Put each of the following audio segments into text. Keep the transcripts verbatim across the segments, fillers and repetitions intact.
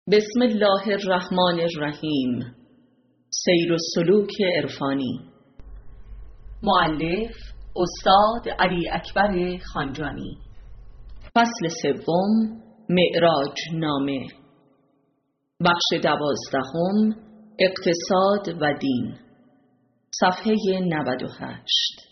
بسم الله الرحمن الرحیم. سیر و سلوک عرفانی. مؤلف استاد علی اکبر خانجانی. فصل سوم، معراج نامه. بخش دوازدهم، اقتصاد و دین. صفحه نود و هشت.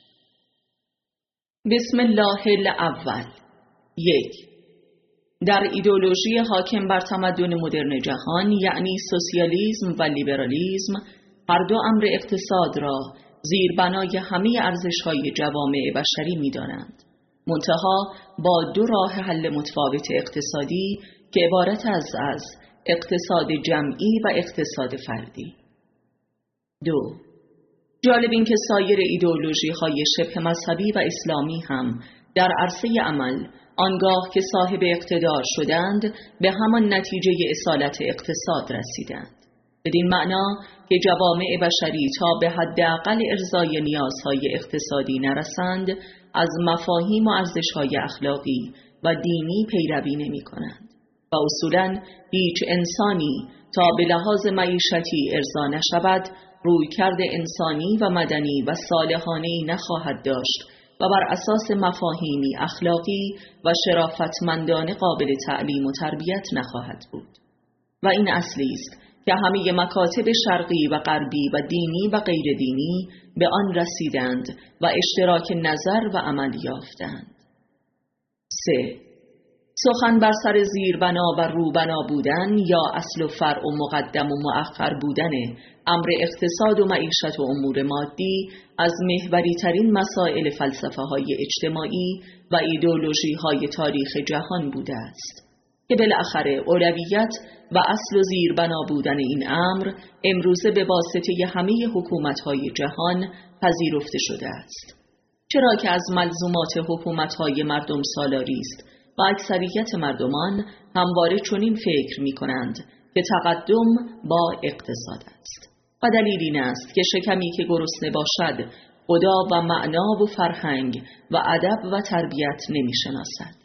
بسم الله الاول. یک. در ایدئولوژی حاکم بر تمدن مدرن جهان، یعنی سوسیالیسم و لیبرالیسم، هر دو امر اقتصاد را زیربنای همه ارزش‌های جوامع بشری می‌دانند، منتها با دو راه حل متفاوت اقتصادی که عبارت از از اقتصاد جمعی و اقتصاد فردی. دو. جالب این که سایر ایدئولوژی‌های شبه مذهبی و اسلامی هم در عرصه عمل آنگاه که صاحب اقتدار شدند به همان نتیجه اصالت اقتصاد رسیدند، بدین معنا که جوامع بشری تا به حداقل ارضای نیازهای اقتصادی نرسند از مفاهیم و ارزش‌های اخلاقی و دینی پیروی نمی‌کنند و اصولاً هیچ انسانی تا به لحاظ معیشتی ارضا نشود رویکرد انسانی و مدنی و صالحانه‌ای نخواهد داشت و بر اساس مفاهیمی اخلاقی و شرافتمندانه قابل تعلیم و تربیت نخواهد بود. و این اصلی است که همه مکاتب شرقی و غربی و دینی و غیر دینی به آن رسیدند و اشتراک نظر و عمل یافتند. سه. سخن بر سر زیربنا و روبنا بودن یا اصل و فرع و مقدم و مؤخر بودن امر اقتصاد و معیشت و امور مادی از محوری ترین مسائل فلسفه های اجتماعی و ایدئولوژی های تاریخ جهان بوده است که بالاخره اولویت و اصل و زیربنا بودن این امر امروزه به واسطه همه حکومت های جهان پذیرفته شده است، چرا که از ملزومات حکومت های مردم سالاری است و اکثریت مردمان همواره چنین فکر می کنند که تقدم با اقتصاد است و دلیل این است که شکمی که گرسنه باشد خدا و معنا و فرهنگ و ادب و تربیت نمی شناسد.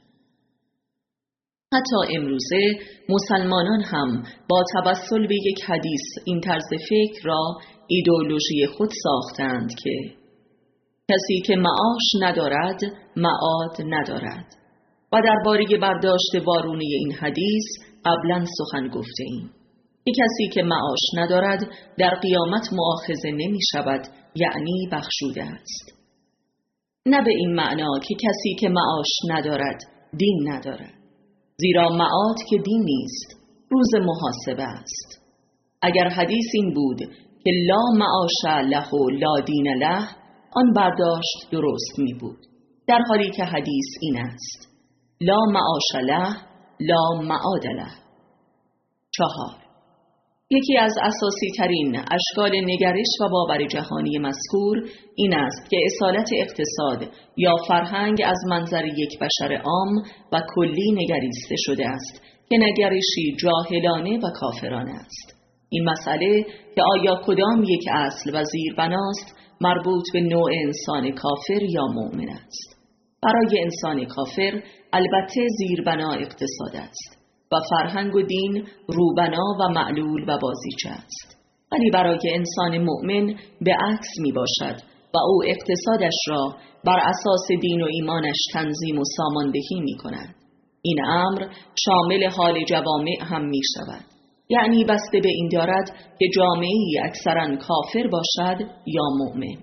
حتی امروزه مسلمانان هم با توسل به یک حدیث این طرز فکر را ایدئولوژی خود ساختند که کسی که معاش ندارد معاد ندارد و درباره برداشت وارونه این حدیث قبلا سخن گفته ایم که کسی که معاش ندارد در قیامت مؤاخذه نمی شود، یعنی بخشوده است، نه به این معنا که کسی که معاش ندارد دین ندارد، زیرا معاد که دین نیست، روز محاسبه است. اگر حدیث این بود که لا معاش له و لا دین له، آن برداشت درست می بود، در حالی که حدیث این است لا معاش له لا معاد له. چهار. یکی از اساسی ترین اشکال نگرش و باور جهانی مذکور این است که اصالت اقتصاد یا فرهنگ از منظر یک بشر عام و کلی نگریسته شده است که نگرشی جاهلانه و کافرانه است. این مسئله که آیا کدام یک اصل و زیربناست مربوط به نوع انسان کافر یا مؤمن است. برای انسان کافر البته زیربنا اقتصاد است و فرهنگ و دین روبنا و معلول و بازیچه است، ولی برای انسان مؤمن به عکس می باشد و او اقتصادش را بر اساس دین و ایمانش تنظیم و ساماندهی می کند. این امر شامل حال جوامع هم می شود، یعنی بسته به این دارد که جامعه‌ای اکثراً کافر باشد یا مؤمن.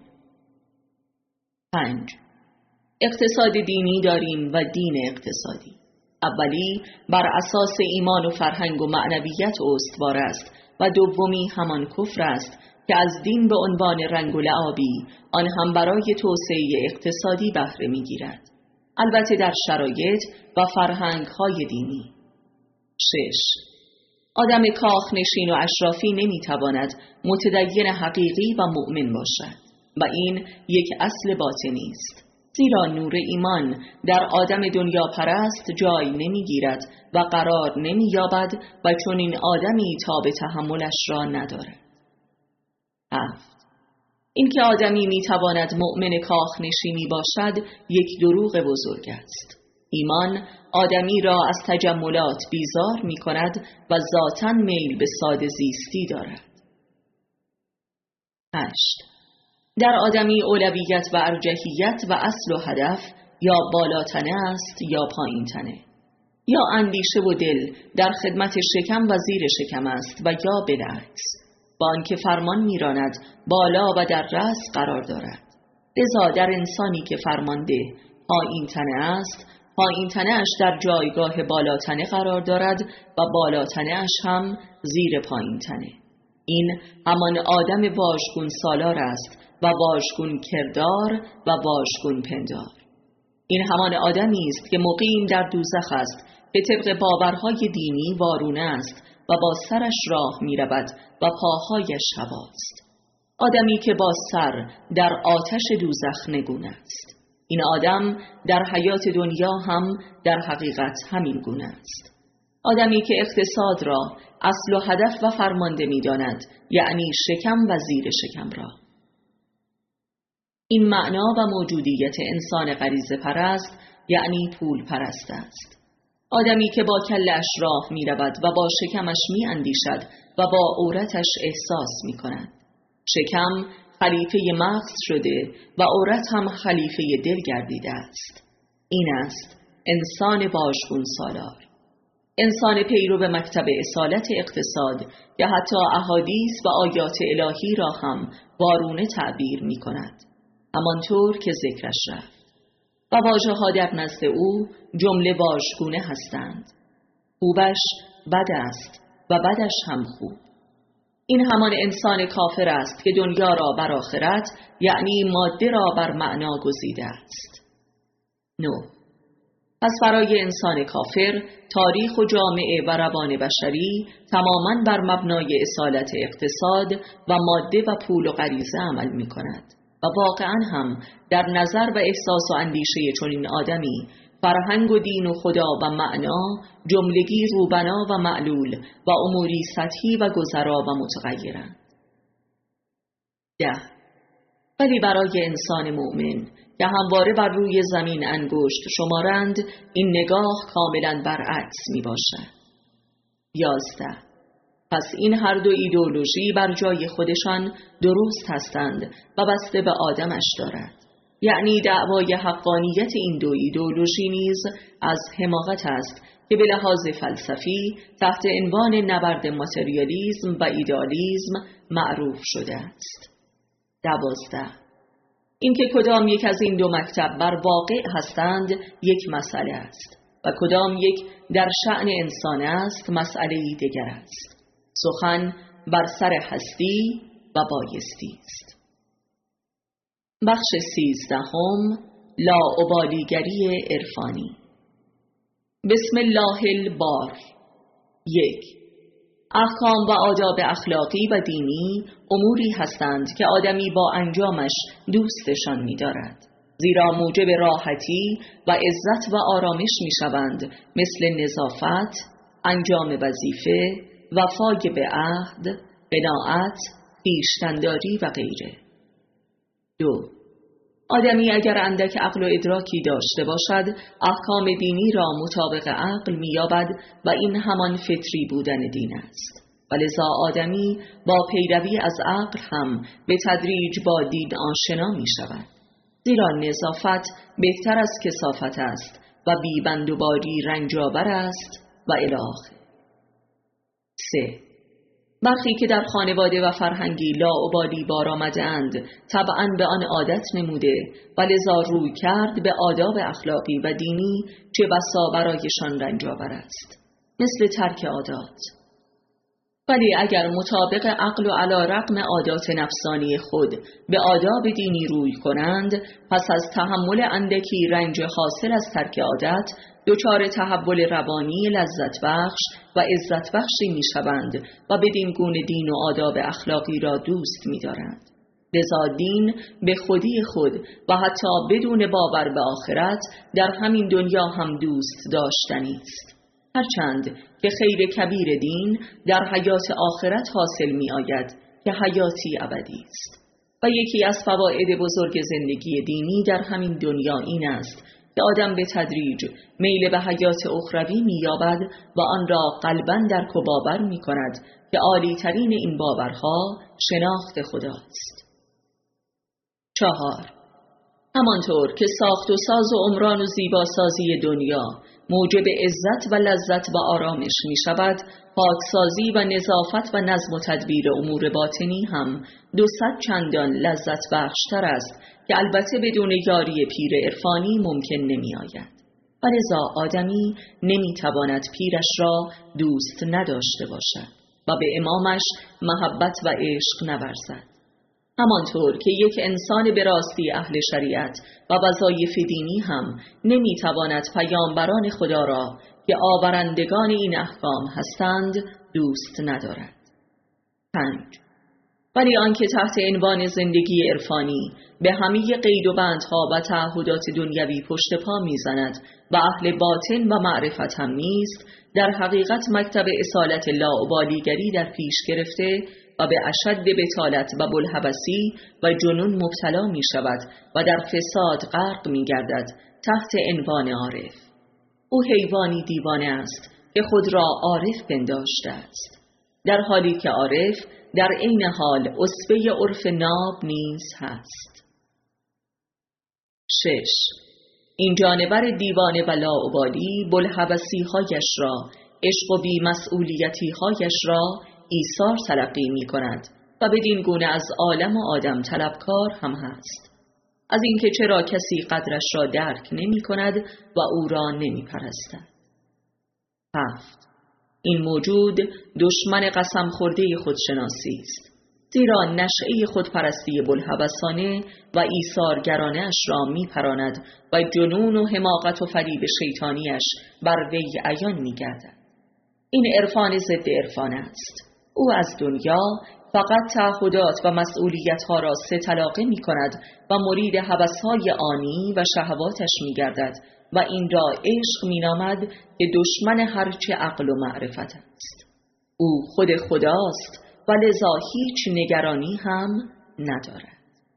پنج. اقتصاد دینی داریم و دین اقتصادی. اولی بر اساس ایمان و فرهنگ و معنویت استوار است و دومی همان کفر است که از دین به عنوان رنگ و لعابی آن هم برای توسعه اقتصادی بهره می‌گیرد، البته در شرایط و فرهنگ‌های دینی. شش. آدم کاخنشین و اشرافی نمی‌تواند متدین حقیقی و مؤمن باشد و این یک اصل باطنی است، زیرا نور ایمان در آدم دنیا پرست جای نمی گیرد و قرار نمی یابد و چون این آدمی تاب تحملش را ندارد. هفت. این که آدمی می تواند مؤمن کاخ نشینی باشد یک دروغ بزرگ است، ایمان آدمی را از تجملات بیزار می کند و ذاتاً میل به ساده زیستی دارد. هشت. در آدمی اولویت و ارجحیت و اصل و هدف یا بالاتنه است یا پایین تنه، یا اندیشه و دل در خدمت شکم و زیر شکم است و یا بالعکس، با آنکه فرمان میراند بالا و در رأس قرار دارد. لذا در انسانی که فرمانده پایین تنه است، پایین تنه اش در جایگاه بالاتنه قرار دارد و بالاتنه اش هم زیر پایین تنه. این همان آدم واژگون سالار است و واژگون کردار و واژگون پندار. این همان آدمی است که مقیم در دوزخ است، که طبق باورهای دینی وارونه است و با سرش راه می رود و پاهایش هواست. آدمی که با سر در آتش دوزخ نگون است. این آدم در حیات دنیا هم در حقیقت همین گونه است. آدمی که اقتصاد را اصل و هدف و فرمانده می داند، یعنی شکم و زیر شکم را. این معنا و موجودیت انسان غریزه پرست یعنی پول پرست است. آدمی که با کله‌اش راه می رود و با شکمش می اندیشد و با عورتش احساس می کند. شکم خلیفه مغز شده و عورت هم خلیفه دل گردیده است. این است انسان واژگون سالار. انسان پیرو به مکتب اصالت اقتصاد که حتی احادیث و آیات الهی را هم وارونه تعبیر می کند، همانطور که ذکرش رفت. و واژه ها در نزد او جمله واژگونه هستند. خوبش بد است و بدش هم خوب. این همان انسان کافر است که دنیا را بر آخرت یعنی ماده را بر معنا گزیده است. نو. پس برای انسان کافر تاریخ و جامعه و روان بشری تماماً بر مبنای اصالت اقتصاد و ماده و پول و غریزه عمل می کند. و واقعاً هم در نظر و احساس و اندیشه چنین آدمی فرهنگ و دین و خدا و معنا جملگی روبنا و معلول و اموری سطحی و گذرا و متغیرند. ده. ولی برای انسان مؤمن که همواره بر روی زمین انگشت شمارند، این نگاه کاملاً برعکس می باشد. یازده. پس این هر دو ایدئولوژی بر جای خودشان درست هستند و بسته به آدمش دارد. یعنی دعوای حقانیت این دو ایدئولوژی نیز از حماقت است که به لحاظ فلسفی تحت عنوان نبرد ماتریالیسم و ایدئالیسم معروف شده است. دوازده. اینکه کدام یک از این دو مکتب بر واقع هستند یک مسئله است و کدام یک در شأن انسان است مسئله دیگر است. سخن بر سر هستی و بایستی است. بخش سیزدهم، لاابالیگری عرفانی. بسم الله البار. یک. احکام و آداب اخلاقی و دینی اموری هستند که آدمی با انجامش دوستشان می دارد، زیرا موجب راحتی و عزت و آرامش می شوند، مثل نظافت، انجام وظیفه، وفای به عهد، قناعت، خویشتن‌داری و غیره. دو. آدمی اگر اندک عقل و ادراکی داشته باشد، احکام دینی را مطابق عقل می‌یابد و این همان فطری بودن دین است. ولذا آدمی با پیروی از عقل هم به تدریج با دین آشنا می‌شود. زیرا نظافت بهتر از کثافت است و بی‌بندوباری رنج‌آور است و الی آخر. سه. برخی که در خانواده و فرهنگی لاابالی بار آمده‌اند طبعاً به آن عادت نموده و لذا روی کرد به آداب اخلاقی و دینی چه بسا برایشان رنج‌آور است، مثل ترک عادات. ولی اگر مطابق عقل و علی رغم عادات نفسانی خود به آداب دینی روی کنند، پس از تحمل اندکی رنج حاصل از ترک عادت دچار تحول روانی لذت بخش و عزت بخشی می شوند و بدین گونه دین و آداب اخلاقی را دوست می دارند. لذا دین به خودی خود و حتی بدون باور به آخرت در همین دنیا هم دوست داشتنی است، هرچند که خیر کبیر دین در حیات آخرت حاصل می آید که حیاتی ابدی است. و یکی از فواید بزرگ زندگی دینی در همین دنیا این است که آدم به تدریج میل به حیات اخروی می‌یابد و آن را قلباً درک و باور می‌کند که عالی ترین این باورها شناخت خداست. چهار، همانطور که ساخت و ساز و عمران و زیباسازی دنیا موجب عزت و لذت و آرامش می شود، پاکسازی و نظافت و نظم و تدبیر امور باطنی هم دو صد چندان لذت بخشتر است که البته بدون یاری پیر عرفانی ممکن نمی آید. و لذا آدمی نمی تواند پیرش را دوست نداشته باشد و به امامش محبت و عشق نورزد. همانطور که یک انسان به راستی اهل شریعت و وظایف دینی هم نمیتواند پیامبران خدا را که آورندگان این احکام هستند دوست ندارد. پنج، ولی آنکه تحت عنوان زندگی عرفانی به همه قید و بندها و تعهدات دنیوی پشت پا میزند و اهل باطن و معرفت هم نیست، در حقیقت مکتب اصالت لاابالیگری در پیش گرفته و به اشد بطالت و بلهوسی و جنون مبتلا می شود و در فساد غرق می گردد تحت عنوان عارف. او حیوانی دیوانه است که خود را عارف پنداشته است، در حالی که عارف در عین حال اسوه عرف ناب نیز هست. شش، این جانور دیوانه و لاابالی بلهوسی هایش را، عشق و بی‌مسئولیتی هایش را ایثار تلقی می کند و بدین گونه از عالم و آدم طلبکار هم هست، از اینکه چرا کسی قدرش را درک نمی کند و او را نمی پرستد. هفت، این موجود دشمن قسم خورده خودشناسی است، زیرا نشأه خودپرستی بلهوسانه و ایثارگرانه اش را می پراند و جنون و حماقت و فریب شیطانیش بر وی عیان می گردد. این عرفان ضد عرفان است. او از دنیا فقط تعهدات و مسئولیت‌ها را سه طلاقه می کند و مرید هوس‌های آنی و شهواتش می گردد و این را عشق می نامد که دشمن هرچه عقل و معرفت است. او خود خداست و لذا هیچ نگرانی هم ندارد.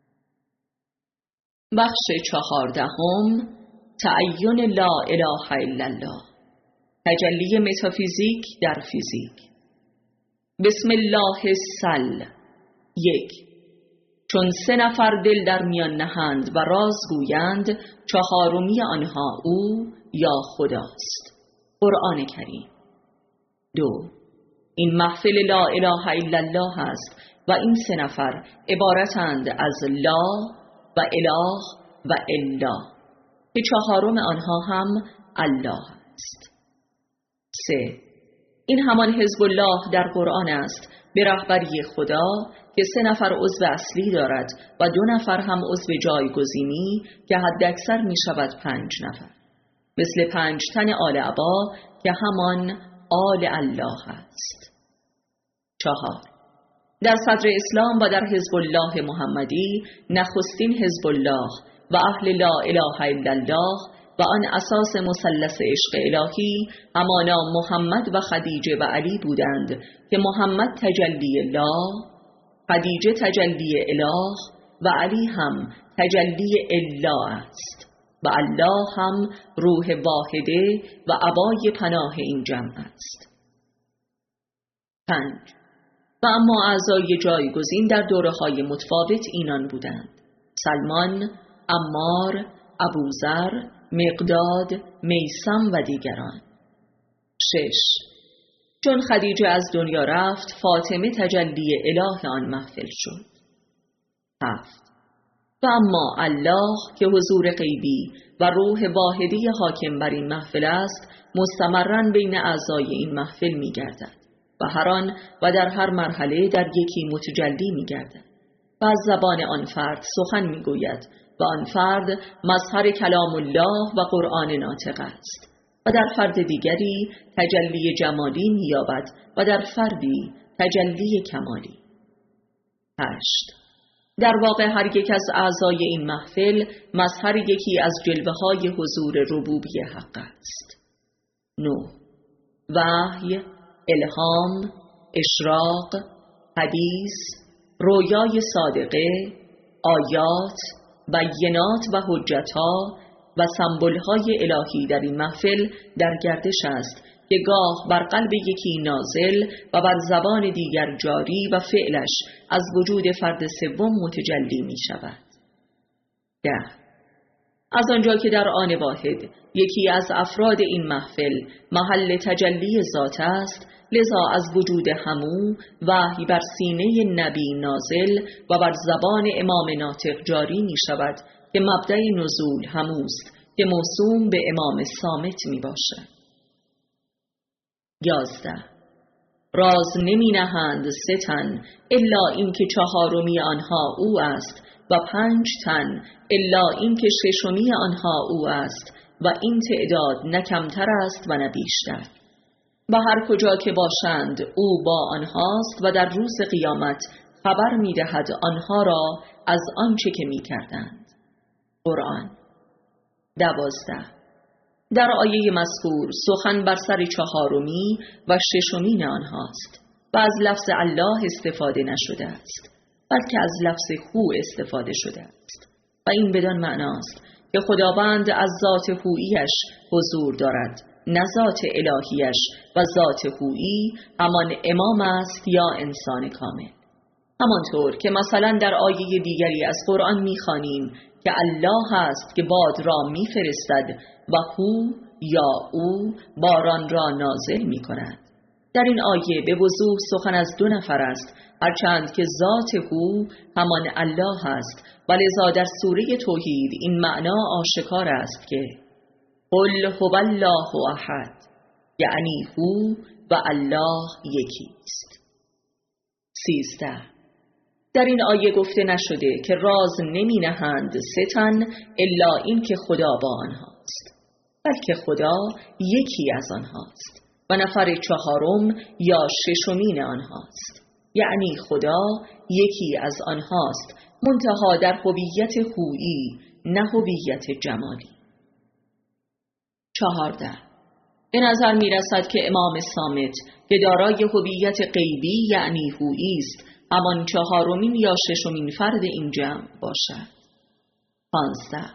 بخش چهاردهم، تعین لا اله الا الله، تجلی متافیزیک در فیزیک. بسم الله سل. یک، چون سه نفر دل در میان نهند و راز گویند، چهارمی آنها او یا خداست. قرآن کریم. دو، این محفل لا اله الا الله است و این سه نفر عبارتند از لا و اله و الا که چهارم آنها هم الله است. سه، این همان حزب الله در قرآن است به رهبری خدا که سه نفر عضو اصلی دارد و دو نفر هم عضو جایگزینی که حداکثر می شود پنج نفر، مثل پنج تن آل عبا که همان آل الله است. چهار، در صدر اسلام و در حزب الله محمدی نخستین حزب الله و اهل لا اله الا الله و آن اساس مثلث عشق الهی همانا محمد و خدیجه و علی بودند که محمد تجلی الله، خدیجه تجلی اله و علی هم تجلی الا است و الله هم روح واحده و عبای پناه این جمع است. پنج، و اما اعضای جایگزین در دوره‌های متفاوت اینان بودند: سلمان، عمار، ابوذر، مقداد، میثم و دیگران. شش، چون خدیجه از دنیا رفت، فاطمه تجلی اله آن محفل شد. هفت، و اما الله که حضور غیبی و روح واحدی حاکم بر این محفل است، مستمرن بین اعضای این محفل می گردد و هر آن و در هر مرحله در یکی متجلی می گردد و از زبان آن فرد سخن می گوید و آن فرد مظهر کلام الله و قرآن ناطق است و در فرد دیگری تجلی جمالی می یابد و در فردی تجلی کمالی. هشت، در واقع هر یک از اعضای این محفل مظهر یکی از جلوه های حضور ربوبی حق است. نه، وحی، الهام، اشراق، حدیث، رویای صادقه، آیات، بینات و حجتها، و سمبول‌های الهی در این محفل در گردش است که گاه بر قلب یکی نازل و بر زبان دیگر جاری و فعلش از وجود فرد سوم متجلی می شود. ده. از آنجا که در آن واحد یکی از افراد این محفل محل تجلی ذات است، لذا از وجود همو وحی بر سینه نبی نازل و بر زبان امام ناطق جاری می شود که مبدأ نزول هموست که موسوم به امام صامت می باشد. یازده. راز نمی نهند سه تن الا این که چهارمی آنها او است و پنج تن الا این که ششمی آنها او است و این تعداد نه کمتر است و نه بیشتر. و هر کجا که باشند او با آنهاست و در روز قیامت خبر می دهد آنها را از آنچه که می کردند. قرآن. دوازده. در آیه مذکور سخن بر سر چهارمی و ششمین آنهاست و از لفظ الله استفاده نشده است، بلکه از لفظ هو استفاده شده است و این بدان معناست که خداوند از ذات هوییش حضور دارد، نه ذات الهیش، و ذات هویی همان امام است یا انسان کامل. همانطور که مثلا در آیه دیگری از قرآن می‌خوانیم که الله است که باد را می‌فرستد و هو یا او باران را نازل می‌کند. در این آیه به وضوح سخن از دو نفر است، هرچند که ذات هو همان الله است و لذا در سوره توحید این معنا آشکار است که قل هو الله احد، یعنی هو و الله یکی است. سیزده. در این آیه گفته نشده که راز نمی نهند سه تن الا این که خدا با آنهاست، بلکه خدا یکی از آنهاست و نفر چهارم یا ششمین آنهاست، یعنی خدا یکی از آنهاست، منتها در هویت هویی نه هویت جمالی. چهارده. به نظر می رسد که امام صامت که دارای هویت غیبی یعنی هویی است، همان چهارمین یا ششمین فرد این جمع باشد. پانزده.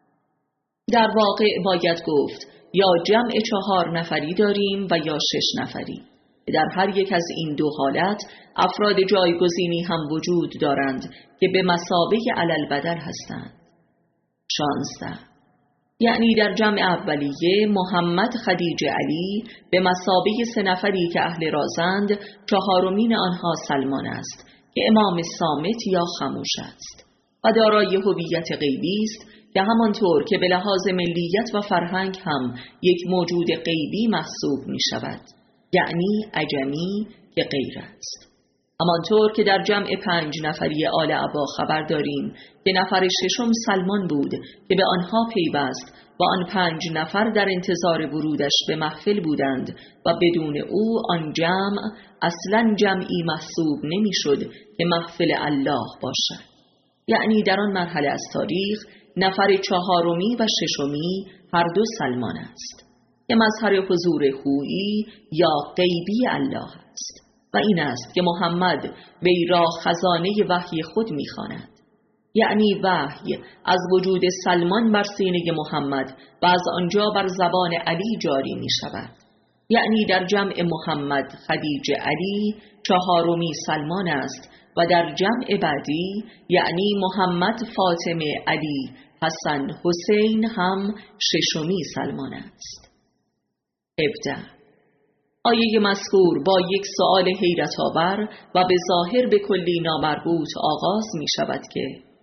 در واقع باید گفت یا جمع چهار نفری داریم و یا شش نفری. در هر یک از این دو حالت افراد جایگزینی هم وجود دارند که به مثابه علالبدل هستند. شانزده. یعنی در جمع اولیه محمد، خدیجه، علی به مثابه سه نفری که اهل رازند، چهارمین آنها سلمان است که امام صامت یا خموش است و دارای هویت غیبی است که همانطور که به لحاظ ملیت و فرهنگ هم یک موجود غیبی محسوب می شود، یعنی عجمی که غیر است. همانطور که در جمع پنج نفری آل عبا خبر داریم که نفر ششم سلمان بود که به آنها پیوست و آن پنج نفر در انتظار ورودش به محفل بودند و بدون او آن جمع اصلا جمعی محسوب نمی شد که محفل الله باشد. یعنی در آن مرحله از تاریخ نفر چهارمی و ششمی هر دو سلمان است که مظهر حضور هویی یا غیبی الله است و این است که محمد وی را خزانه وحی خود می‌خواند، یعنی وحی از وجود سلمان بر سینه محمد و از آنجا بر زبان علی جاری می شود. یعنی در جمع محمد، خدیجه، علی چهارمی سلمان است و در جمع بعدی یعنی محمد، فاطمه، علی، حسن، حسین هم ششمی سلمان است. هفده. آیه مذکور با یک سؤال حیرت آور و به ظاهر به کلی نامربوط آغاز می شود که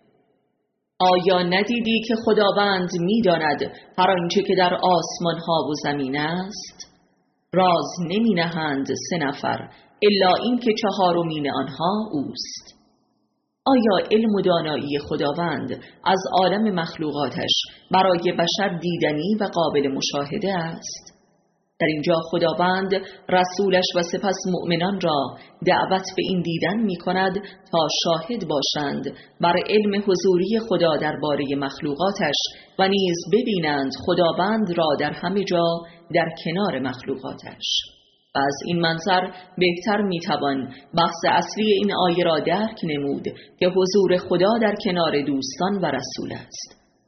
آیا ندیدی که خداوند می داند هر آنچه که در آسمان ها و زمین است؟ راز نمی نهند سه نفر الا این که چهارمین آنها اوست. آیا علم و دانایی خداوند از عالم مخلوقاتش برای بشر دیدنی و قابل مشاهده است؟ در اینجا خداوند رسولش و سپس مؤمنان را دعوت به این دیدن می کند تا شاهد باشند بر علم حضوری خدا درباره مخلوقاتش و نیز ببینند خداوند را در همه جا در کنار مخلوقاتش. و از این منظر بهتر می توان بحث اصلی این آیه را درک نمود که حضور خدا در کنار دوستان و رسول است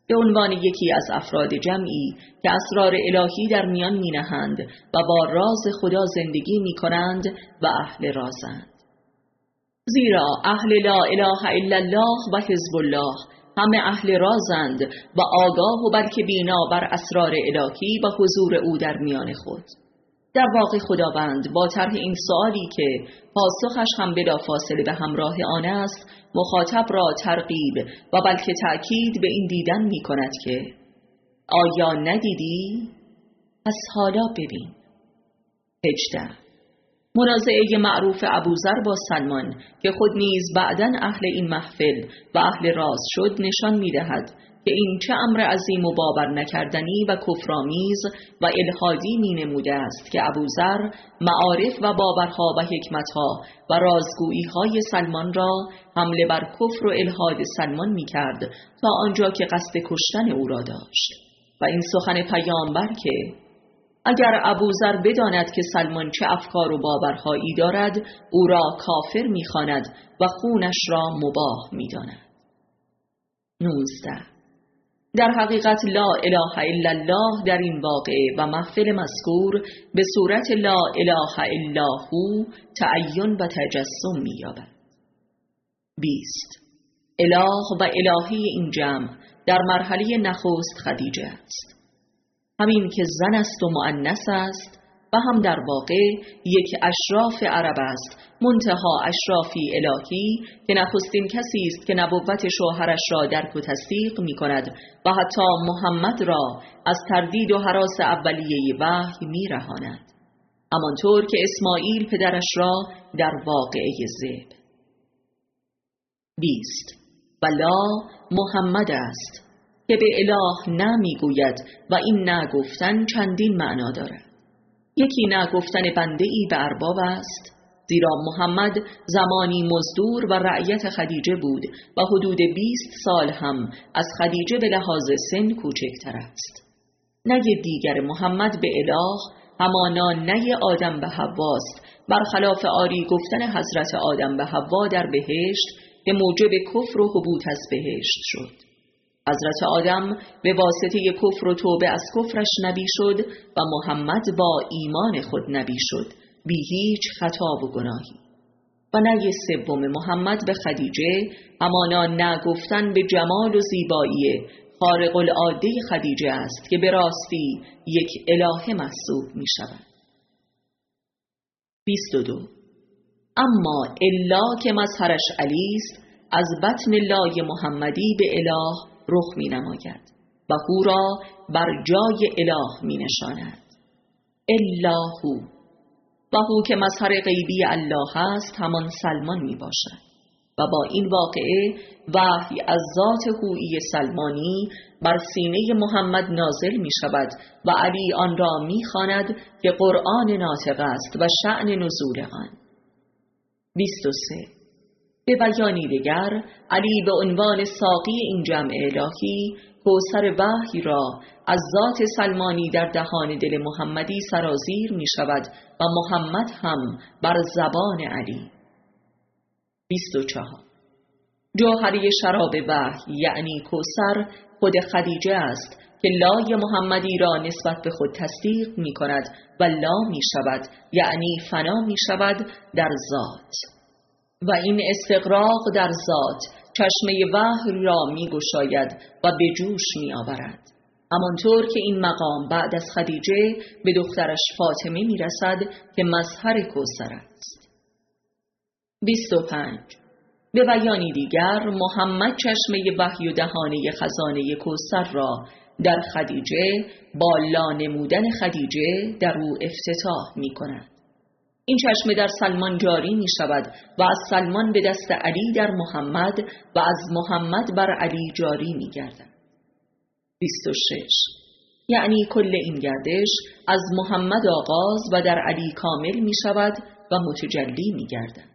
به عنوان یکی از افراد جمعی که اسرار الهی در میان می نهند و با راز خدا زندگی می کنند و اهل رازند. زیرا اهل لا اله الا الله و حزب الله همه اهل رازند و آگاه و بلکه بینا بر اسرار الهی و حضور او در میان خود. در واقع خداوند با طرح این سوالی که پاسخش هم بلافاصله به همراه آن است، مخاطب را ترغیب و بلکه تأکید به این دیدن می کند که آیا ندیدی؟ پس حالا ببین. هجده. منازعه معروف ابوذر با سلمان که خود نیز بعداً اهل این محفل و اهل راز شد نشان می دهد که این چه امر عظیم و باور نکردنی و کفرآمیز و الحادی می نموده است که ابوذر معارف و باورها و حکمتها و رازگویی‌های سلمان را حمله بر کفر و الحاد سلمان می کرد تا آنجا که قصد کشتن او را داشت. و این سخن پیامبر که اگر ابوذر بداند که سلمان چه افکار و باورهایی دارد او را کافر می خواند و خونش را مباح می داند. نوزده. در حقیقت لا اله الا الله در این واقعه و محفل مذکور به صورت لا اله الا هو تعین و تجسم می یابد. بیست. اله و الهی این جمع در مرحله نخست خدیجه است. همین که زن است و مؤنث است و هم در واقع یک اشراف عرب است، منتها اشرافی الهی که نخستین کسی است که نبوت شوهرش را درک و تصدیق می کند و حتی محمد را از تردید و هراس اولیه وحی می رهاند، همانطور که اسماعیل پدرش را در واقعه ذبح. بیست. و لا محمد است که به اله نه می گوید و این نه گفتن چندین معنا دارد. یکی نه گفتن بنده ای به ارباب است، زیرا محمد زمانی مزدور و رعیت خدیجه بود و حدود بیست سال هم از خدیجه به لحاظ سن کوچکتر است. نه دیگر محمد به اله همانا نه آدم به حواست، برخلاف آری گفتن حضرت آدم به حوا در بهشت که موجب کفر و حبوط از بهشت شد. حضرت آدم به واسطه کفر و توبه از کفرش نبی شد و محمد با ایمان خود نبی شد بی هیچ خطا و گناهی. و نهی سوم محمد به خدیجه همانا نه گفتن به جمال و زیبایی خارق العاده خدیجه است که به راستی یک الهه محسوب می شود. بیست و دو. اما الا که مظهرش علی است، از بطن لای محمدی به اله رخ می نماید و هو را بر جای اله می نشاند. الا هو و هو که مظهر غیبی الله است همان سلمان می باشد و با این واقعه وحی از ذات هویی سلمانی بر سینه محمد نازل می شود و علی آن را می خواند که قرآن ناطق است و شأن نزول آن. بیست و سه. به بیانی دیگر علی به عنوان ساقی این جمع الهی کوثر وحی را از ذات سلمانی در دهان دل محمدی سرازیر می شود و محمد هم بر زبان علی. بیست و چهار. جوهری شراب وحی یعنی کوثر خود خدیجه است که لای محمدی را نسبت به خود تصدیق می کند و لا می شود یعنی فنا می شود در ذات. و این استغراق در ذات چشمه وحی را می گشاید و به جوش می آورد، همانطور که این مقام بعد از خدیجه به دخترش فاطمه می رسد که مظهر کوثر است. بیست و پنج. به بیانی دیگر محمد چشمه وحی و دهانه خزانه کوثر را در خدیجه با لا نمودن خدیجه در او افتتاح می کند. این چشمه در سلمان جاری می شود و از سلمان به دست علی در محمد و از محمد بر علی جاری می گردد. بیست و شش. یعنی کل این گردش از محمد آغاز و در علی کامل می شود و متجلی می گردد.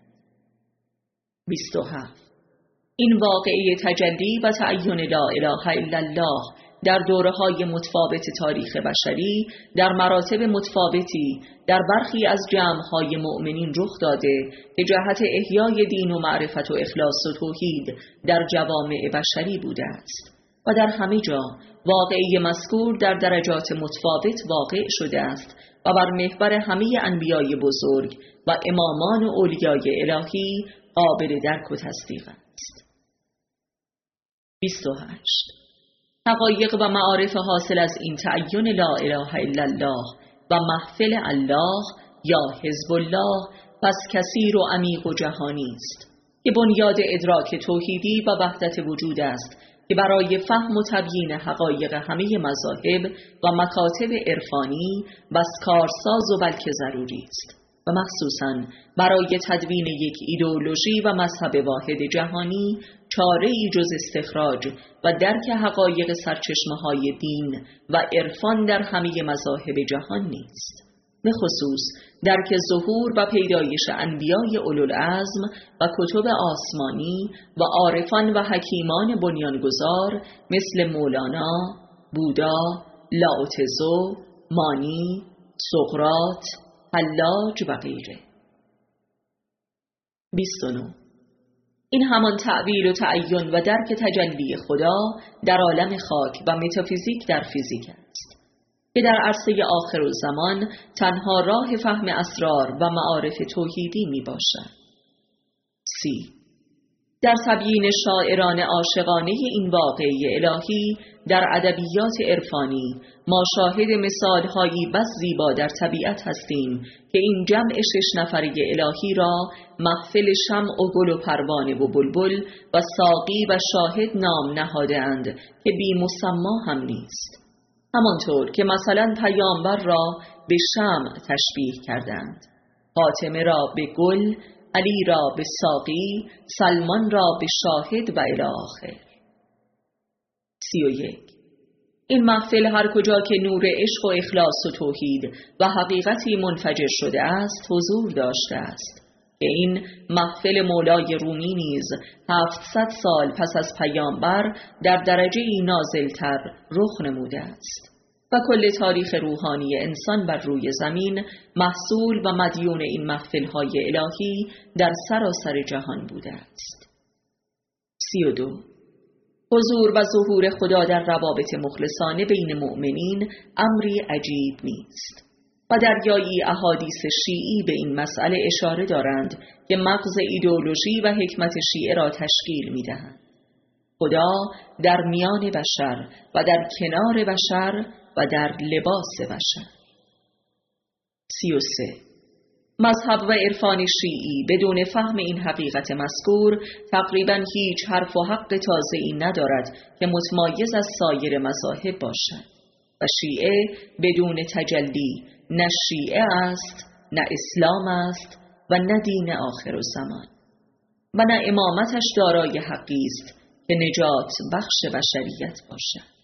بیست و هفت. این واقعه تجلی و تعین لا اله الا الله در دوره‌های متفاوت تاریخ بشری در مراتب متفاوتی در برخی از جمع‌های مؤمنین رخ داده که جهت احیای دین و معرفت و اخلاص و توحید در جوامع بشری بوده است و در همه جا واقعه مذکور در درجات متفاوت واقع شده است و بر محور همه انبیای بزرگ و امامان و اولیای الهی قابل درک و تصدیق است. بیست و هشت. حقایق و معارف حاصل از این تعین لا اله الا الله و محفل الله یا حزب الله پس کثیر و عمیق و جهانی است که بنیاد ادراک توحیدی و وحدت وجود است که برای فهم و تبیین حقایق همه مذاهب و مکاتب عرفانی بس کارساز و بلکه ضروری است و مخصوصاً برای تدوین یک ایدئولوژی و مذهب واحد جهانی چاره‌ای جز استخراج و درک حقایق سرچشمه‌های دین و عرفان در همه مذاهب جهان نیست، به خصوص درک ظهور و پیدایش انبیای اولوالعزم و کتب آسمانی و عارفان و حکیمان بنیانگذار مثل مولانا، بودا، لاوتزو، مانی، سقراط، حلاج و غیره. بیست و نه. این همان تعبیر و تعین و درک تجلی خدا در عالم خاک و متافیزیک در فیزیک است که در عرصه آخر الزمان تنها راه فهم اسرار و معارف توحیدی می باشد. سی. در تبیین شاعران عاشقانه این واقعه الهی در ادبیات عرفانی ما شاهد مثالهایی بس زیبا در طبیعت هستیم که این جمع شش نفره الهی را محفل شمع و گل و پروانه و بلبل و ساقی و شاهد نام نهاده‌اند که بی مسما هم نیست، همانطور که مثلا پیامبر را به شمع تشبیه کردند، فاطمه را به گل، علی را به ساقی، سلمان را به شاهد و الی آخر. سی و یک. این محفل هر کجا که نور عشق و اخلاص و توحید و حقیقتی منفجر شده است حضور داشته است که این محفل مولای رومی نیز هفتصد سال پس از پیامبر در درجه نازلتر رخ نموده است و کل تاریخ روحانی انسان بر روی زمین محصول و مدیون این محفل‌های الهی در سراسر جهان بوده است. سی و دو. حضور و ظهور خدا در روابط مخلصانه بین مؤمنین امری عجیب نیست و دریایی احادیث شیعی به این مسئله اشاره دارند که مغز ایدئولوژی و حکمت شیعه را تشکیل می‌دهند. خدا در میان بشر و در کنار بشر و در لباس بشر. سی و سه. مذهب و عرفان شیعی بدون فهم این حقیقت مذکور تقریباً هیچ حرف و حق تازه‌ای ندارد که متمایز از سایر مذاهب باشد و شیعه بدون تجلی نه شیعه است، نه اسلام است و نه دین آخر الزمان و نه امامتش دارای حقی است که نجات بخش بشریت باشد.